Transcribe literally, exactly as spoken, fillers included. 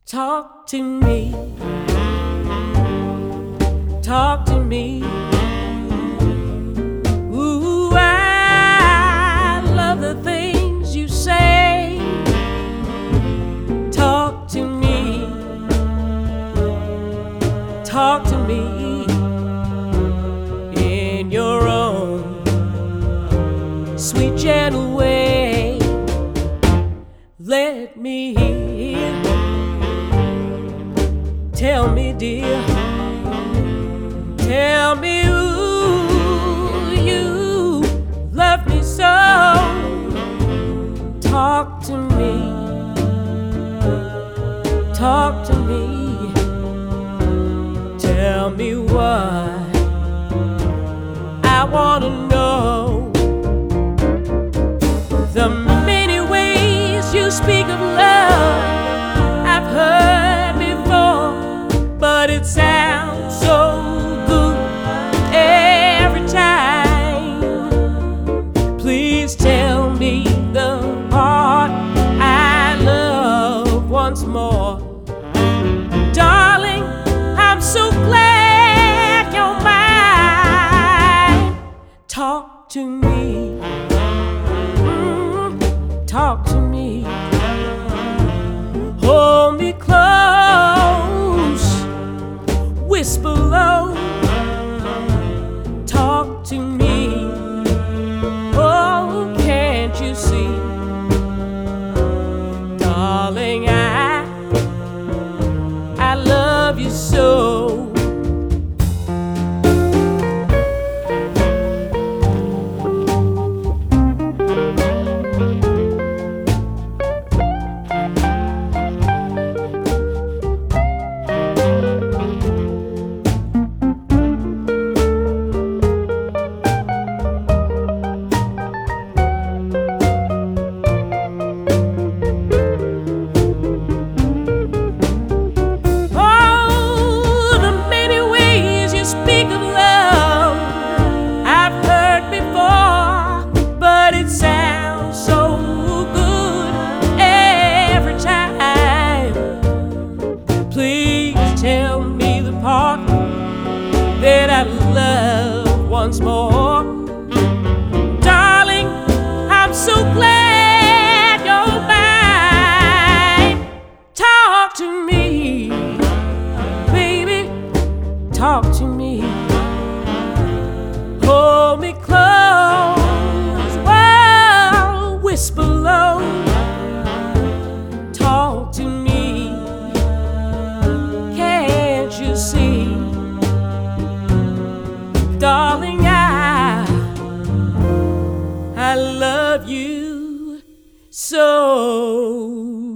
Talk to me, talk to me. Ooh, I love the things you say. Talk to me, talk to me in your own sweet, gentle way. Let me hear. Tell me, dear, tell me ooh, you love me so. Talk to me, talk to me. Tell me what I want to know. The many ways you speak of love I've heard before, but it sounds so good every time. Please tell me the part I love once more. Darling, I'm so glad you're mine. Talk to me, mm, talk to me. Hold me close, whisper low, talk to me. Oh, can't you see, darling, I, I love you so. Tell me the part that I love once more. Darling, I'm so glad you're mine. Talk to me, baby, talk to me. Hold me close, while whisper low. Talk to me. You see, darling, I, I love you so.